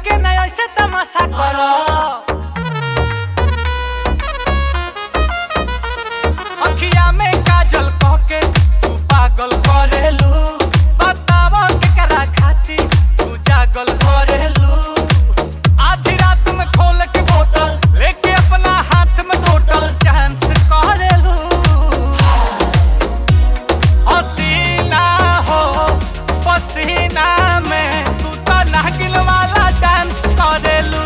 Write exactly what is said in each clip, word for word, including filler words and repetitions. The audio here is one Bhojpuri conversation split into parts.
के ना ऐसे तमाशा करो। अखिया में काजल कह के तू पागल करेलू, बतावा केकरा खातिर तू जागल करेलू। आधी रात में खोल के बोतल लेके अपना हाथ में टोटल चांस करेलू। हसीना हो पसीना में तू तो नागिन वाला डांस करेलू।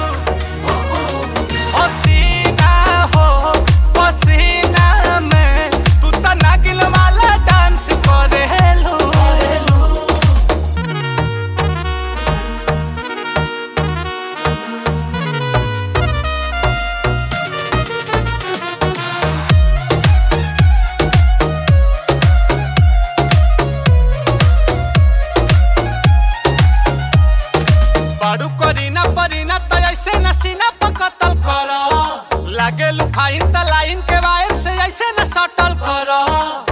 हसीना हो पसीना में तू तो नागिन वाला डांस करेलू। बाड़ू करीना परीना तो ऐसे नसीना पकतल करो। लागे लुफाइन त लाइन के वायर से ऐसे न सटल करो।